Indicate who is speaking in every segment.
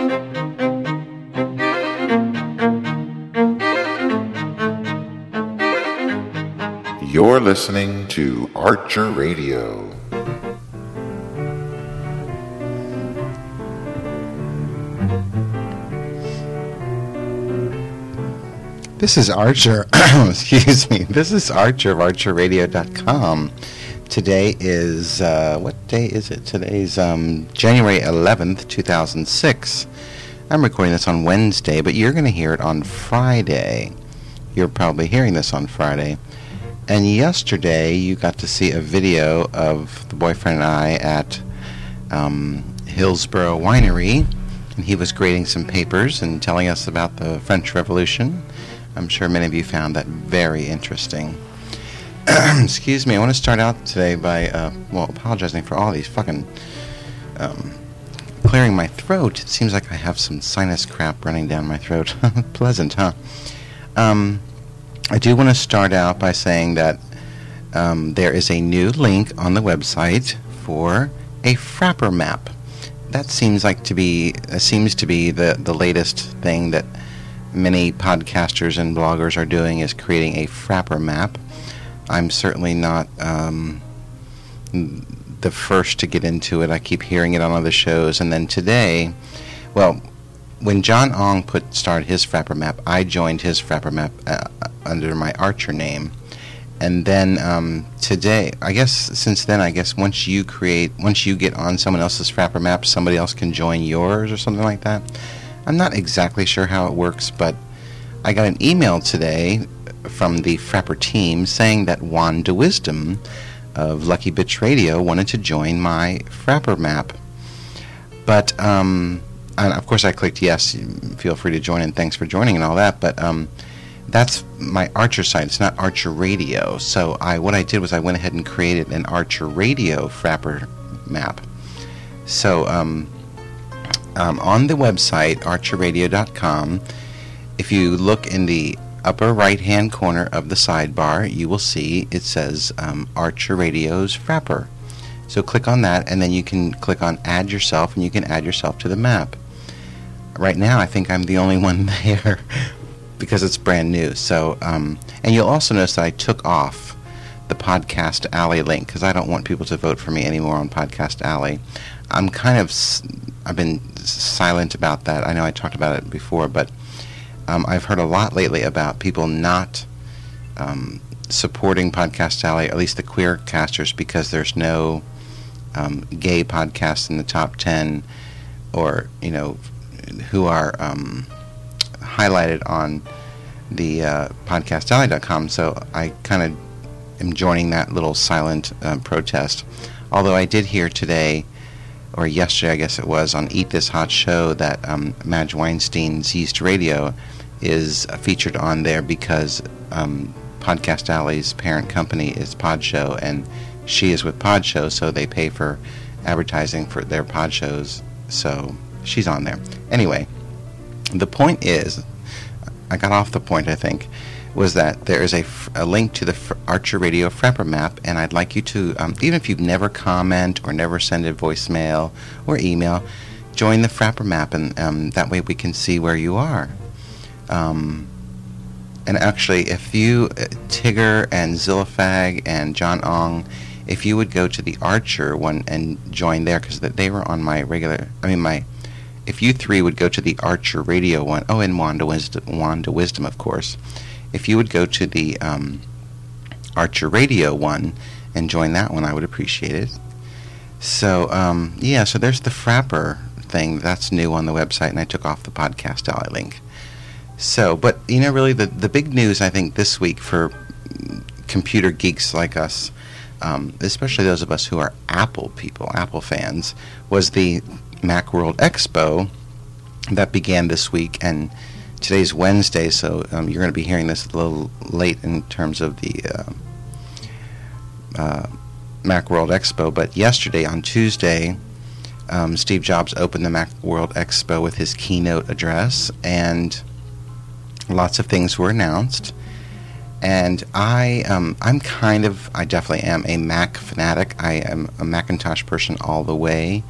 Speaker 1: You're listening to Archer Radio.
Speaker 2: This is Archer, excuse me, this is Archer of ArcherRadio.com. Today is, what day is it? Today's January 11th, 2006. I'm recording this on Wednesday, but you're going to hear it on Friday. You're probably hearing this on Friday. And yesterday, you got to see a video of the boyfriend and I at Hillsborough Winery, and he was grading some papers and telling us about the French Revolution. I'm sure many of you found that very interesting. Excuse me, I want to start out today by, apologizing for all these fucking, clearing my throat. It seems like I have some sinus crap running down my throat. Pleasant, huh? I do want to start out by saying that there is a new link on the website for a Frappr map. That seems to be the latest thing that many podcasters and bloggers are doing, is creating a Frappr map. I'm certainly not the first to get into it. I keep hearing it on other shows. And then today, when John Ong started his Frappr map, I joined his Frappr map under my Archer name. And then today, since then, once you get on someone else's Frappr map, somebody else can join yours or something like that. I'm not exactly sure how it works, but I got an email today from the Frappr team saying that Wanda Wisdom of Lucky Bitch Radio wanted to join my Frappr map. But, and of course I clicked yes, feel free to join and thanks for joining and all that, but that's my Archer site. It's not Archer Radio. So what I did was I went ahead and created an Archer Radio Frappr map. So, on the website, archerradio.com, if you look in the upper right-hand corner of the sidebar, you will see it says Archer Radio's Frappr. So click on that, and then you can click on Add Yourself, and you can add yourself to the map. Right now, I think I'm the only one there because it's brand new. So, and you'll also notice that I took off the Podcast Alley link because I don't want people to vote for me anymore on Podcast Alley. I've been silent about that. I know I talked about it before, but I've heard a lot lately about people not supporting Podcast Alley, at least the queer casters, because there's no gay podcasts in the top 10 or, who are highlighted on the podcastalley.com. So I kind of am joining that little silent protest. Although I did hear today, or yesterday I guess it was, on Eat This Hot Show that Madge Weinstein's Yeast Radio is featured on there because Podcast Alley's parent company is Podshow, and she is with Podshow, so they pay for advertising for their pod shows, so she's on there. Anyway, the point is, I got off the point, I think, was that there is a link to the Archer Radio Frappr map, and I'd like you to, even if you've never comment or never send a voicemail or email, join the Frappr map, and that way we can see where you are. And actually, if you, Tigger and Zillafag and John Ong, if you would go to the Archer one and join there, because they were on my regular, if you three would go to the Archer Radio one, and Wanda Wisdom, of course. If you would go to the Archer Radio one and join that one, I would appreciate it. So, so there's the Frappr thing. That's new on the website, and I took off the Podcast Alley link. So, but, really the big news, I think, this week for computer geeks like us, especially those of us who are Apple people, Apple fans, was the Macworld Expo that began this week, and today's Wednesday, so you're going to be hearing this a little late in terms of the Macworld Expo, but yesterday, on Tuesday, Steve Jobs opened the Macworld Expo with his keynote address, and lots of things were announced. And I definitely am a Mac fanatic. I am a Macintosh person all the way.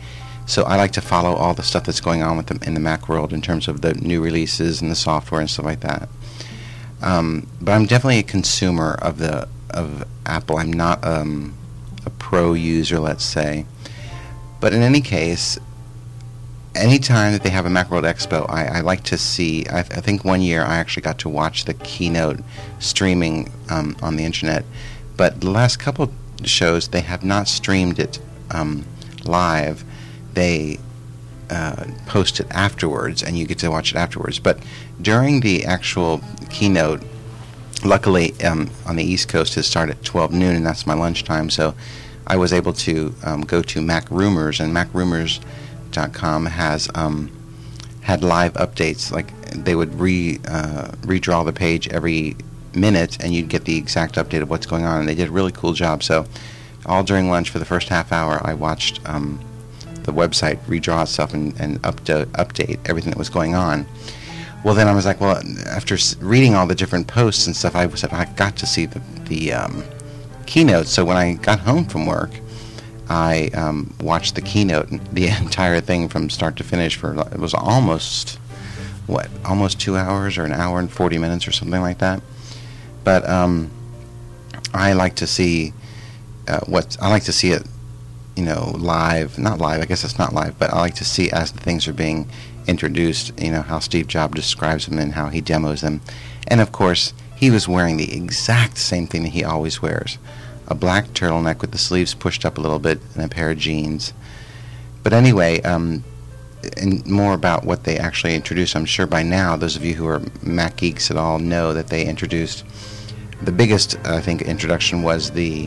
Speaker 2: So I like to follow all the stuff that's going on with them in the Mac world in terms of the new releases and the software and stuff like that. But I'm definitely a consumer of Apple. I'm not a pro user, let's say. But in any case, anytime that they have a Macworld Expo, I like to see. I think one year I actually got to watch the keynote streaming on the internet. But the last couple shows, they have not streamed it live. They post it afterwards, and you get to watch it afterwards. But during the actual keynote, luckily on the East Coast, it started at 12 noon, and that's my lunchtime. So I was able to go to Mac Rumors, and MacRumors.com has had live updates. Like they would redraw the page every minute, and you'd get the exact update of what's going on. And they did a really cool job. So all during lunch for the first half hour, I watched the website redraw itself and update everything that was going on. Well, then I was like, well, after reading all the different posts and stuff, I said I got to see the keynote. So when I got home from work, I watched the keynote, the entire thing from start to finish. It was almost 2 hours, or an hour and 40 minutes, or something like that. But I like to see it. Live, not live, I guess it's not live, but I like to see as the things are being introduced, how Steve Jobs describes them and how he demos them. And of course, he was wearing the exact same thing that he always wears. A black turtleneck with the sleeves pushed up a little bit and a pair of jeans. But anyway, and more about what they actually introduced. I'm sure by now, those of you who are Mac geeks at all know that they introduced, the biggest, I think, introduction was the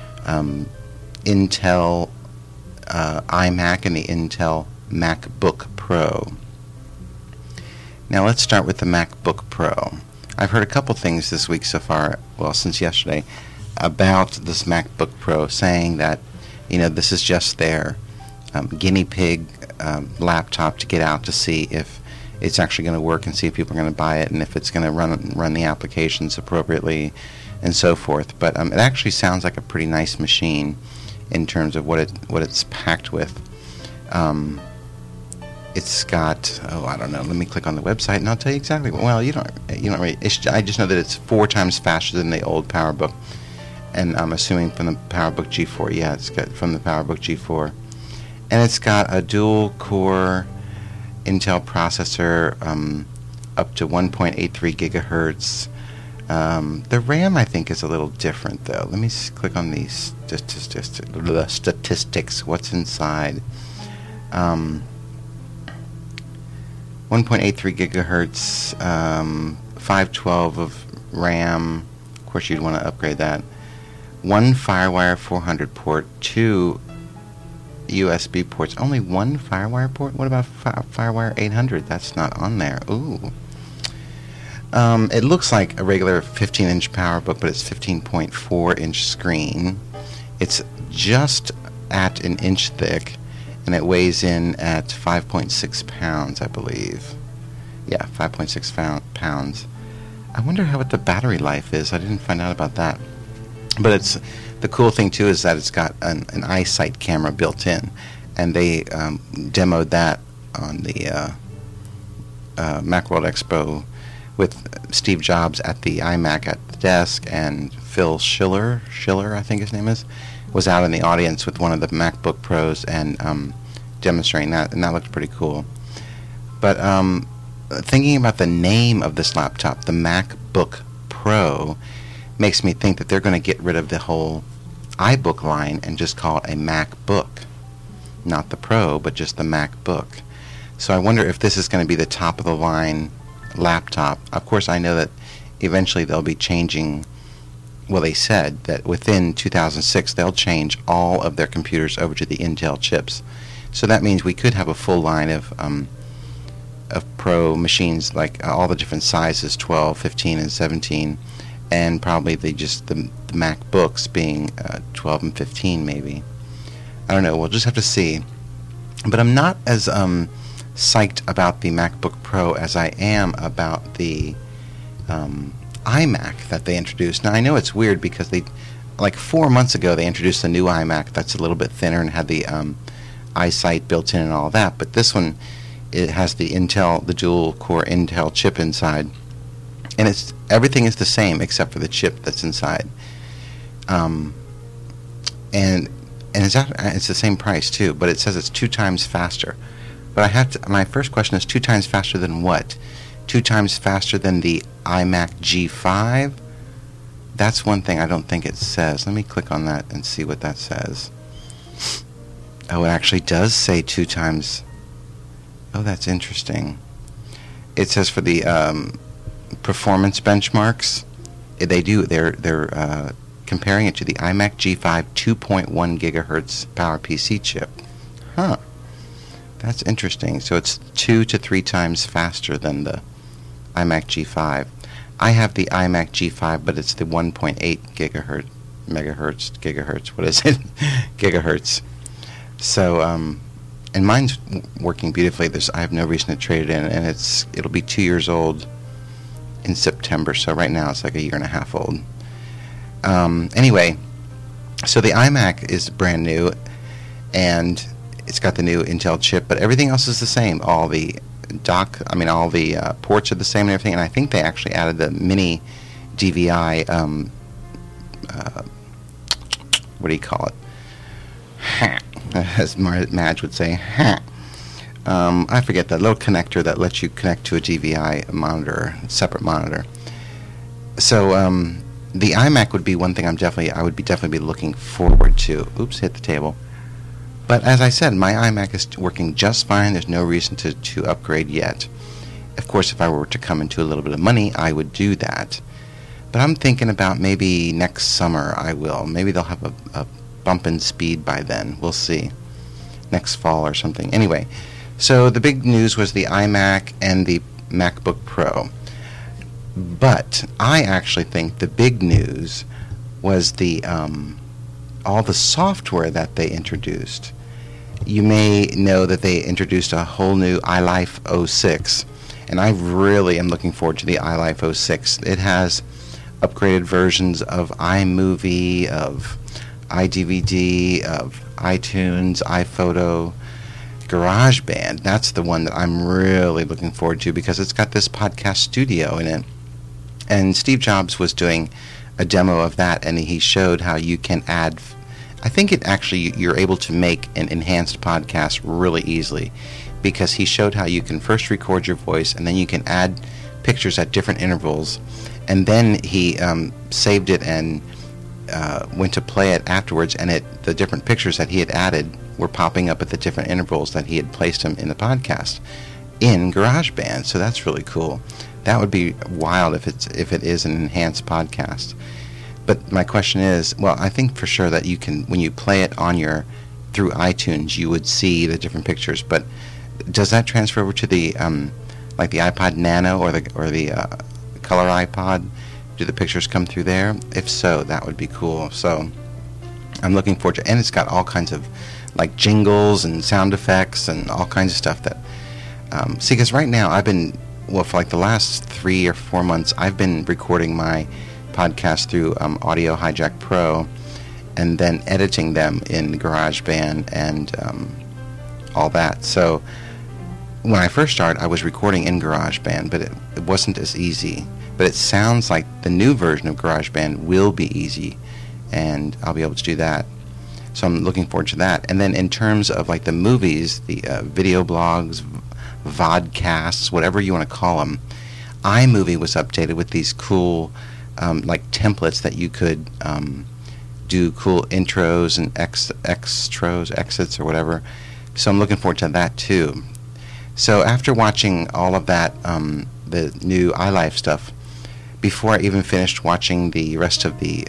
Speaker 2: Intel iMac and the Intel MacBook Pro. Now let's start with the MacBook Pro. I've heard a couple things this week so far, well, since yesterday, about this MacBook Pro, saying that, this is just their guinea pig laptop to get out to see if it's actually going to work and see if people are going to buy it and if it's going to run the applications appropriately and so forth. But it actually sounds like a pretty nice machine in terms of what it's packed with. It's got, I don't know. Let me click on the website and I'll tell you exactly. Well, you don't really. I just know that it's 4 times faster than the old PowerBook, and I'm assuming from the PowerBook G4. Yeah, it's got from the PowerBook G4, and it's got a dual-core Intel processor, up to 1.83 gigahertz. The RAM, I think, is a little different, though. Let me click on these statistics. What's inside? 1.83 gigahertz, 512 of RAM. Of course, you'd want to upgrade that. 1 FireWire 400 port, 2 USB ports. Only 1 FireWire port? What about FireWire 800? That's not on there. Ooh. It looks like a regular 15-inch PowerBook, but it's 15.4-inch screen. It's just at an inch thick, and it weighs in at 5.6 pounds, I believe. Yeah, 5.6 pounds. I wonder what the battery life is. I didn't find out about that. But the cool thing, too, is that it's got an iSight camera built in, and they demoed that on the Macworld Expo with Steve Jobs at the iMac at the desk, and Phil Schiller, I think his name is, was out in the audience with one of the MacBook Pros and demonstrating that, and that looked pretty cool. But thinking about the name of this laptop, the MacBook Pro, makes me think that they're going to get rid of the whole iBook line and just call it a MacBook. Not the Pro, but just the MacBook. So I wonder if this is going to be the top of the line laptop. Of course, I know that eventually they'll be changing. Well, they said that within 2006 they'll change all of their computers over to the Intel chips. So that means we could have a full line of Pro machines, like all the different sizes, 12, 15, and 17, and probably the MacBooks being 12 and 15 maybe. I don't know. We'll just have to see. But I'm not as psyched about the MacBook Pro as I am about the iMac that they introduced. Now, I know it's weird because like 4 months ago they introduced a new iMac that's a little bit thinner and had the EyeSight built in and all that. But this one, it has the dual-core Intel chip inside, and everything is the same except for the chip that's inside. And it's the same price too, but it says it's 2 times faster. But my first question is 2 times faster than what? 2 times faster than the iMac G5? That's one thing I don't think it says. Let me click on that and see what that says. Oh, it actually does say 2 times. Oh, that's interesting. It says for the performance benchmarks, they're comparing it to the iMac G5 2.1 gigahertz PowerPC chip. Huh. That's interesting. So it's 2 to 3 times faster than the iMac G5. I have the iMac G5, but it's the 1.8 gigahertz. What is it? Gigahertz. So, and mine's working beautifully. I have no reason to trade it in, and it'll be 2 years old in September. So right now it's like a year and a half old. Anyway, so the iMac is brand new, and it's got the new Intel chip, but everything else is the same. All the ports are the same and everything, and I think they actually added the mini DVI, what do you call it? As Madge would say, I forget that little connector that lets you connect to a DVI monitor, separate monitor. So, the iMac would be one thing I would definitely be looking forward to. Oops, hit the table. But as I said, my iMac is working just fine. There's no reason to upgrade yet. Of course, if I were to come into a little bit of money, I would do that. But I'm thinking about maybe next summer I will. Maybe they'll have a bump in speed by then. We'll see. Next fall or something. Anyway, so the big news was the iMac and the MacBook Pro. But I actually think the big news was all the software that they introduced. You may know that they introduced a whole new iLife 06, and I really am looking forward to the iLife 06. It has upgraded versions of iMovie, of iDVD, of iTunes, iPhoto, GarageBand. That's the one that I'm really looking forward to because it's got this podcast studio in it. And Steve Jobs was doing a demo of that, and he showed how you can add... I think you're able to make an enhanced podcast really easily because he showed how you can first record your voice and then you can add pictures at different intervals, and then he saved it and went to play it afterwards, and the different pictures that he had added were popping up at the different intervals that he had placed them in the podcast in GarageBand. So that's really cool. That would be wild if it is an enhanced podcast. But my question is, well, I think for sure that you can, when you play it through iTunes, you would see the different pictures. But does that transfer over to the like the iPod Nano or the Color iPod? Do the pictures come through there? If so, that would be cool. So I'm looking forward to, and it's got all kinds of like jingles and sound effects and all kinds of stuff that. See, because right now for like the last 3 or 4 months, I've been recording my podcast through Audio Hijack Pro and then editing them in GarageBand and all that. So when I first started, I was recording in GarageBand, but it wasn't as easy. But it sounds like the new version of GarageBand will be easy, and I'll be able to do that. So I'm looking forward to that. And then in terms of like the movies, the video blogs, vodcasts, whatever you want to call them, iMovie was updated with these cool like templates that you could do cool intros and exits or whatever. So I'm looking forward to that too. So after watching all of that, the new iLife stuff, before I even finished watching the rest of the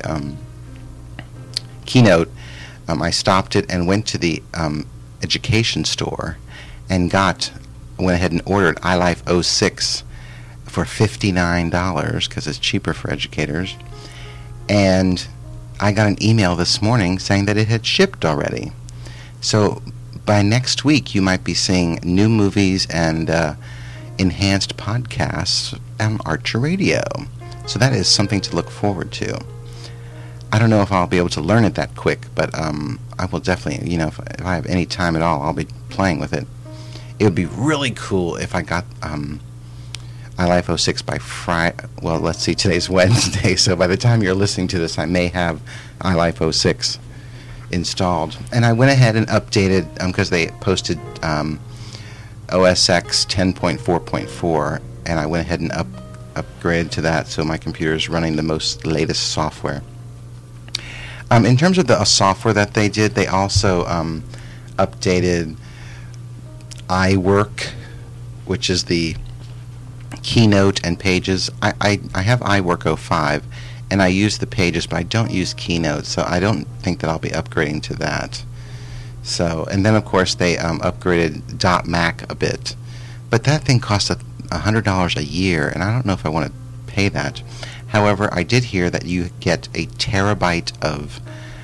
Speaker 2: keynote, I stopped it and went to the education store and went ahead and ordered iLife 06 for $59 because it's cheaper for educators. And I got an email this morning saying that it had shipped already. So by next week, you might be seeing new movies and enhanced podcasts on Archer Radio. So that is something to look forward to. I don't know if I'll be able to learn it that quick, but I will definitely, if I have any time at all, I'll be playing with it. It would be really cool if I got iLife 06 by Friday. Well, let's see, today's Wednesday, so by the time you're listening to this, I may have iLife 06 installed. And I went ahead and updated, because they posted OS X 10.4.4, and I went ahead and upgraded to that, so my computer is running the most latest software. In terms of the software that they did, they also updated iWork, which is the Keynote and Pages. I have iWork 05, and I use the Pages, but I don't use Keynote, so I don't think that I'll be upgrading to that. So, and then of course they upgraded .Mac a bit, but that thing costs $100 a year, and I don't know if I want to pay that. However, I did hear that you get a terabyte of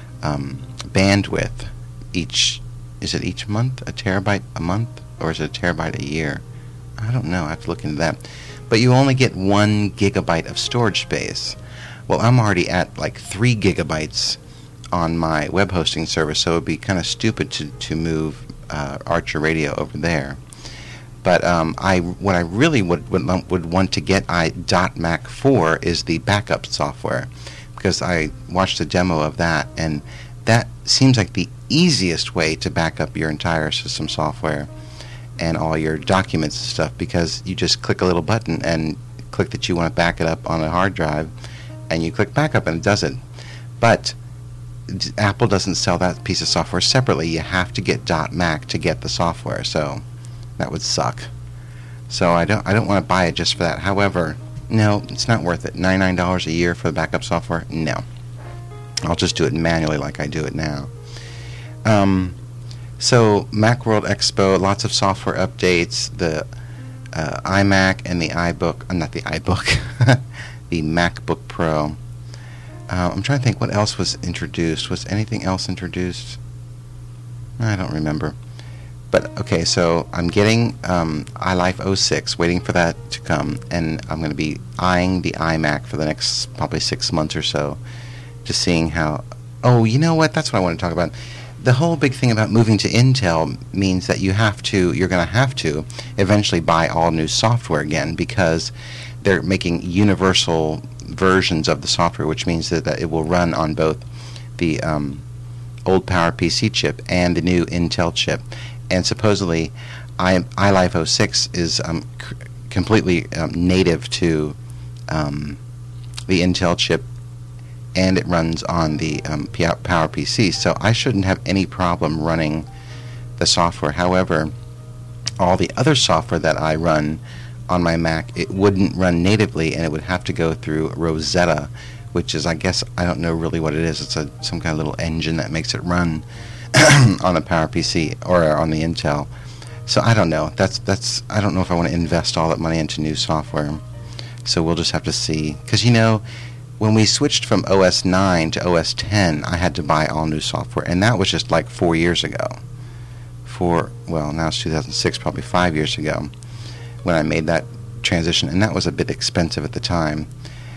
Speaker 2: bandwidth each. Is it each month? A terabyte a month? Or is it a terabyte a year? I don't know. I have to look into that. But you only get 1 gigabyte of storage space. Well, I'm already at like 3 gigabytes on my web hosting service, so it would be kind of stupid to move Archer Radio over there. But what I really would want to get .Mac for is the backup software, because I watched a demo of that, and that seems like the easiest way to back up your entire system software and all your documents and stuff, because you just click a little button and click that you want to back it up on a hard drive, and you click backup and it does it. But Apple doesn't sell that piece of software separately. You have to get .Mac to get the software, so that would suck. So I don't want to buy it just for that. However, no, it's not worth it. $99 a year for the backup software? No. I'll just do it manually like I do it now. So Macworld Expo, lots of software updates. The iMac and the iBook, not the iBook, the MacBook Pro. I'm trying to think what else was introduced. Was anything else introduced? I don't remember. But okay, so I'm getting iLife 06, waiting for that to come, and I'm going to be eyeing the iMac for the next probably 6 months or so, just seeing how. Oh, you know what? That's what I want to talk about. The whole big thing about moving to Intel means that you're going to have to eventually buy all new software again, because they're making universal versions of the software, which means that it will run on both the old PowerPC chip and the new Intel chip. And supposedly, iLife 06 is completely native to the Intel chip, and it runs on the PowerPC. So I shouldn't have any problem running the software. However, all the other software that I run on my Mac, it wouldn't run natively, and it would have to go through Rosetta, which is, I guess, I don't know really what it is. It's some kind of little engine that makes it run on a PowerPC or on the Intel. So I don't know. I don't know if I want to invest all that money into new software. So we'll just have to see. Because, when we switched from OS 9 to OS 10, I had to buy all new software, and that was just like 4 years ago. Now it's 2006, probably 5 years ago, when I made that transition, and that was a bit expensive at the time.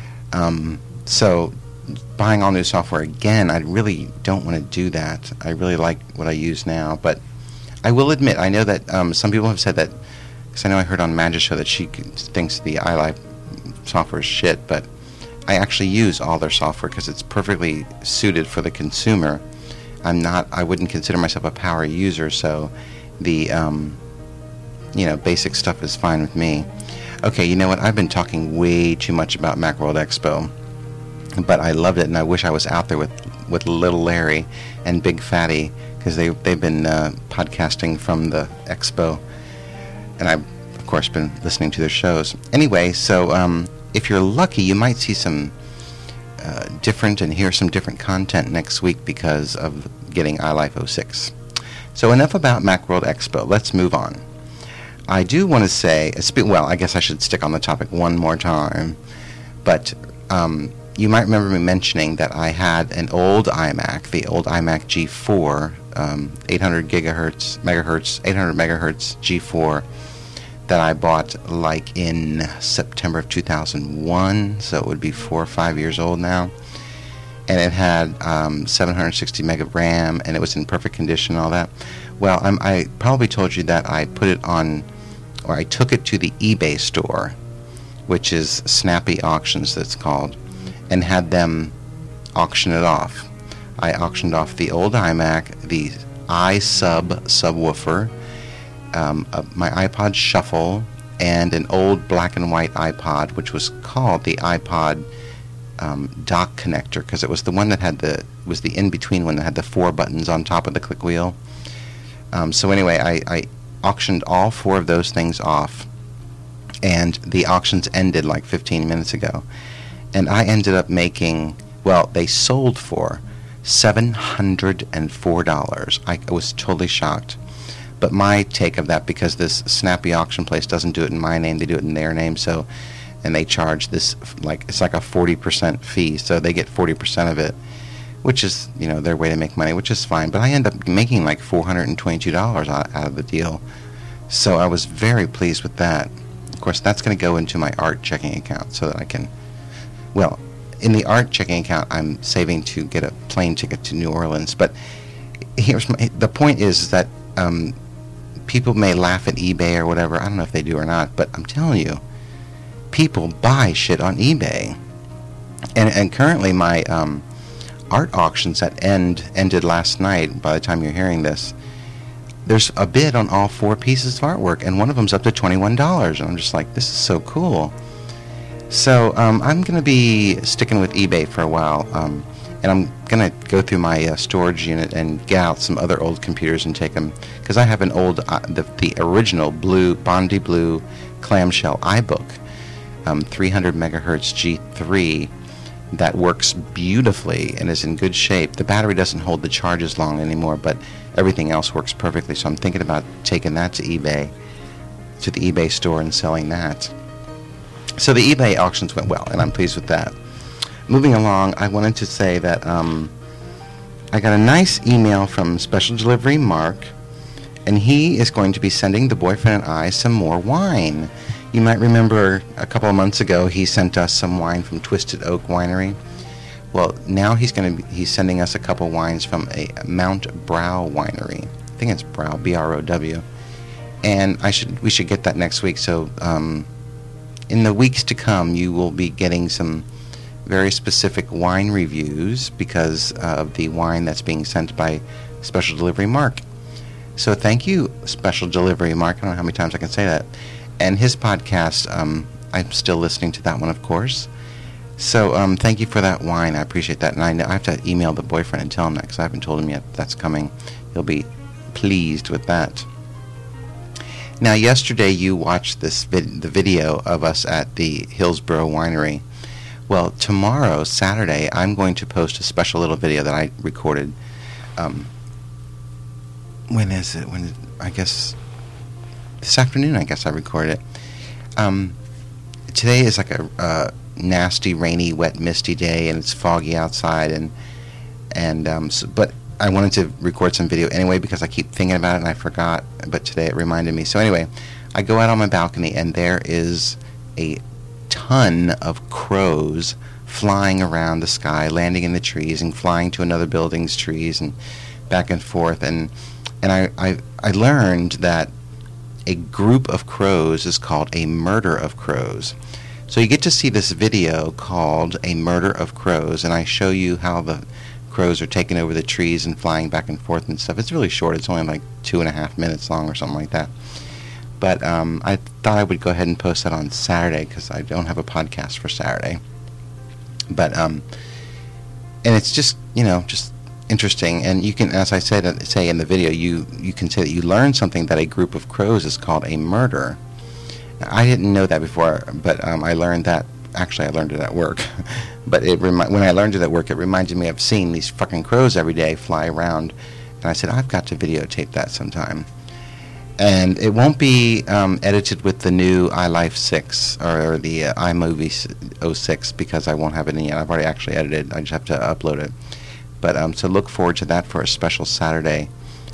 Speaker 2: So buying all new software again, I really don't want to do that. I really like what I use now, but I will admit, I know that some people have said that, because I know I heard on Magic's show that she thinks the iLife software is shit, but I actually use all their software because it's perfectly suited for the consumer. I wouldn't consider myself a power user, so the basic stuff is fine with me. Okay, you know what? I've been talking way too much about Macworld Expo, but I loved it, and I wish I was out there with Little Larry and Big Fatty, because they've been podcasting from the expo, and I've of course been listening to their shows. Anyway, so if you're lucky, you might see some different and hear some different content next week because of getting iLife 06. So enough about Macworld Expo. Let's move on. I do want to say, I guess I should stick on the topic one more time, but you might remember me mentioning that I had an old iMac, the old iMac G4, 800 megahertz G4, that I bought like in September of 2001, so it would be 4 or 5 years old now. and it had 760 meg of RAM, and it was in perfect condition and all that. Well, I probably told you that I put it on, or I took it to the eBay store, which is Snappy Auctions, that's called, and had them auction it off. I auctioned off the old iMac, the iSub subwoofer, my iPod Shuffle, and an old black and white iPod, which was called the iPod dock connector, because it was the one that had the in-between one that had the 4 buttons on top of the click wheel. So anyway, I auctioned all 4 of those things off, and the auctions ended like 15 minutes ago. And I ended up making, well, they sold for $704. I was totally shocked. But my take of that, because this Snappy auction place doesn't do it in my name, they do it in their name, so, and they charge this, like, it's like a 40% fee, so they get 40% of it, which is, you know, their way to make money, which is fine. But I end up making like $422 out of the deal. So I was very pleased with that. Of course, that's going to go into my art checking account so that I can, well, in the art checking account, I'm saving to get a plane ticket to New Orleans. But the point is that people may laugh at eBay or whatever. I don't know if they do or not, but I'm telling you, people buy shit on eBay. And currently my art auctions that ended last night, by the time you're hearing this, there's a bid on all 4 pieces of artwork, and one of them's up to $21, and I'm just like, this is so cool. So I'm going to be sticking with eBay for a while, and I'm going to go through my storage unit and get out some other old computers and take them, because I have an old, the original Bondi Blue clamshell iBook, 300 megahertz G3, that works beautifully and is in good shape. The battery doesn't hold the charges long anymore, but everything else works perfectly, so I'm thinking about taking that to eBay, to the eBay store, and selling that. So the eBay auctions went well, and I'm pleased with that. Moving along, I wanted to say that I got a nice email from Special Delivery Mark, and he is going to be sending the boyfriend and I some more wine. You might remember a couple of months ago he sent us some wine from Twisted Oak Winery. Well, now he's sending us a couple wines from a Mount Brow Winery. I think it's Brow, B-R-O-W. And we should get that next week. So in the weeks to come, you will be getting some very specific wine reviews because of the wine that's being sent by Special Delivery Mark. So thank you, Special Delivery Mark. I don't know how many times I can say that. And his podcast, I'm still listening to that one, of course. So thank you for that wine. I appreciate that. And I have to email the boyfriend and tell him that, because I haven't told him yet that's coming. He'll be pleased with that. Now, yesterday you watched the video of us at the Hillsborough Winery. Well, tomorrow, Saturday, I'm going to post a special little video that I recorded. When is it? I guess this afternoon, I guess I recorded it. Today is like a nasty, rainy, wet, misty day, and it's foggy outside, but I wanted to record some video anyway because I keep thinking about it and I forgot, but today it reminded me. So anyway, I go out on my balcony and there is a ton of crows flying around the sky, landing in the trees and flying to another building's trees and back and forth. And I learned that a group of crows is called a murder of crows. So you get to see this video called A Murder of Crows, and I show you how the crows are taking over the trees and flying back and forth and stuff. It's really short. It's only like 2.5 minutes long or something like that. But I thought I would go ahead and post that on Saturday because I don't have a podcast for Saturday. But and it's just, just interesting. And you can, as I say in the video, you can say that you learn something, that a group of crows is called a murder. Now, I didn't know that before, but I learned that. Actually, I learned it at work. But when I learned it at work, it reminded me of seeing these fucking crows every day fly around. And I said, I've got to videotape that sometime. And it won't be edited with the new iLife 6 or the iMovie 06 because I won't have it in yet. I've already actually edited it. I just have to upload it. But so look forward to that for a special Saturday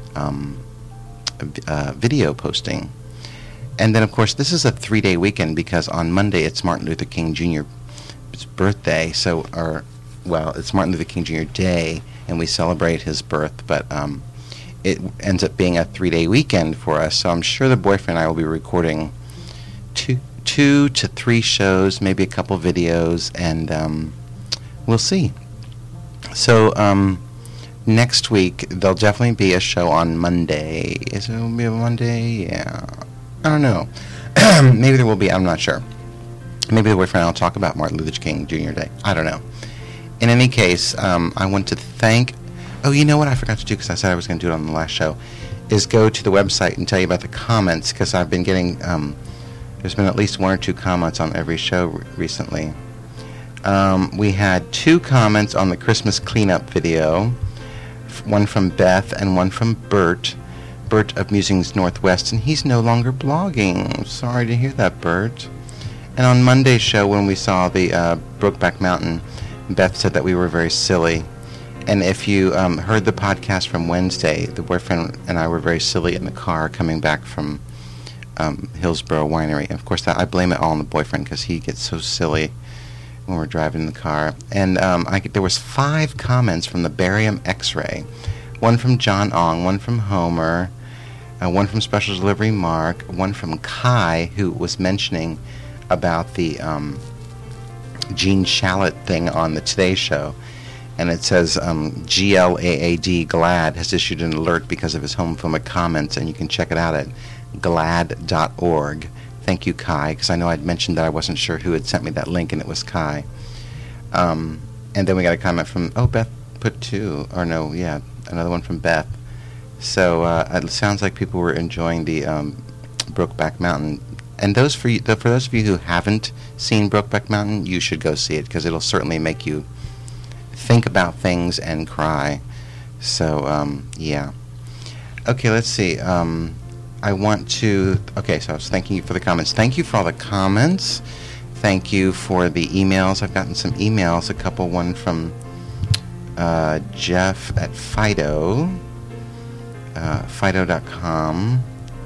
Speaker 2: video posting. And then, of course, this is a 3-day weekend because on Monday it's Martin Luther King Jr.'s birthday. So, or well, it's Martin Luther King Jr. Day, and we celebrate his birth, but it ends up being a 3-day weekend for us, so I'm sure the boyfriend and I will be recording two to three shows, maybe a couple videos, and we'll see. So next week, there'll definitely be a show on Monday. Is it going to be a Monday? Yeah. I don't know. Maybe there will be. I'm not sure. Maybe the boyfriend and I will talk about Martin Luther King Jr. Day. I don't know. In any case, I want to thank... Oh, you know what I forgot to do, because I said I was going to do it on the last show, is go to the website and tell you about the comments, because I've been getting... there's been at least 1 or 2 comments on every show recently. We had 2 comments on the Christmas cleanup video, one from Beth and one from Bert of Musings Northwest, and he's no longer blogging. Sorry to hear that, Bert. And on Monday's show, when we saw the Brokeback Mountain, Beth said that we were very silly. And if you heard the podcast from Wednesday, the boyfriend and I were very silly in the car coming back from Hillsborough Winery. And of course, I blame it all on the boyfriend, because he gets so silly when we're driving in the car. And there was 5 comments from the Barium X-Ray. One from John Ong, one from Homer, one from Special Delivery Mark, one from Kai, who was mentioning about the Gene Shalit thing on the Today Show. And it says GLAAD, GLAD, has issued an alert because of his homophobic comments, and you can check it out at glad.org. Thank you, Kai, because I know I'd mentioned that I wasn't sure who had sent me that link, and it was Kai. And then we got a comment from, Beth put 2, or no, yeah, another one from Beth. So it sounds like people were enjoying the Brokeback Mountain. And for those of you who haven't seen Brokeback Mountain, you should go see it, because it'll certainly make you think about things and cry. So, yeah. Okay, let's see. I want to... Okay, so I was thanking you for the comments. Thank you for all the comments. Thank you for the emails. I've gotten some emails. A couple. One from Jeff at Fido. Fido.com.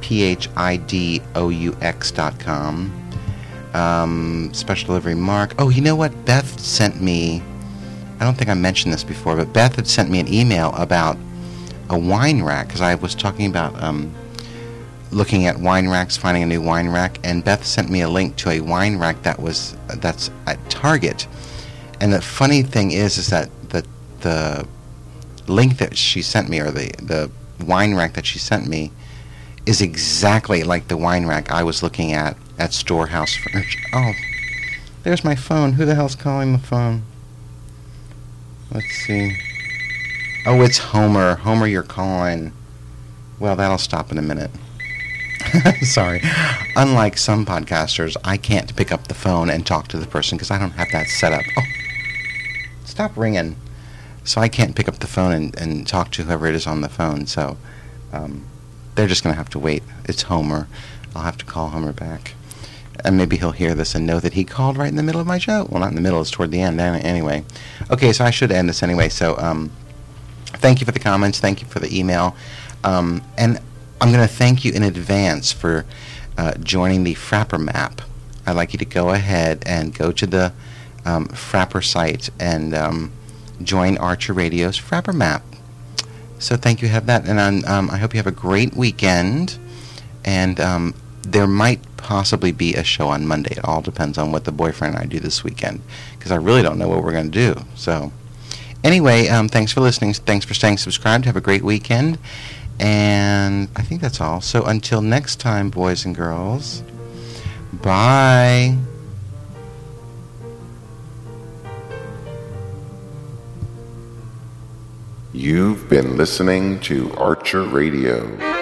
Speaker 2: PHIDOUX.com. Special Delivery Mark. Oh, you know what? Beth sent me... I don't think I mentioned this before, but Beth had sent me an email about a wine rack, because I was talking about looking at wine racks, finding a new wine rack, and Beth sent me a link to a wine rack that's at Target. And the funny thing is that the link that she sent me, or the wine rack that she sent me, is exactly like the wine rack I was looking at Storehouse Furniture. Oh, there's my phone. Who the hell's calling the phone? Let's see. Oh, it's Homer. Homer, you're calling. Well, that'll stop in a minute. Sorry. Unlike some podcasters, I can't pick up the phone and talk to the person, because I don't have that set up. Oh, stop ringing. So I can't pick up the phone and talk to whoever it is on the phone. So they're just going to have to wait. It's Homer. I'll have to call Homer back. And maybe he'll hear this and know that he called right in the middle of my show. Well, not in the middle. It's toward the end anyway. Okay, so I should end this anyway. So thank you for the comments. Thank you for the email. And I'm going to thank you in advance for joining the Frapper Map. I'd like you to go ahead and go to the Frapper site and join Archer Radio's Frapper Map. So thank you. Have that. And I hope you have a great weekend. And there might possibly be a show on Monday. It all depends on what the boyfriend and I do this weekend, because I really don't know what we're going to do. So anyway, thanks for listening. Thanks for staying subscribed. Have a great weekend. And I think that's all. So until next time, boys and girls, bye.
Speaker 1: You've been listening to Archer Radio.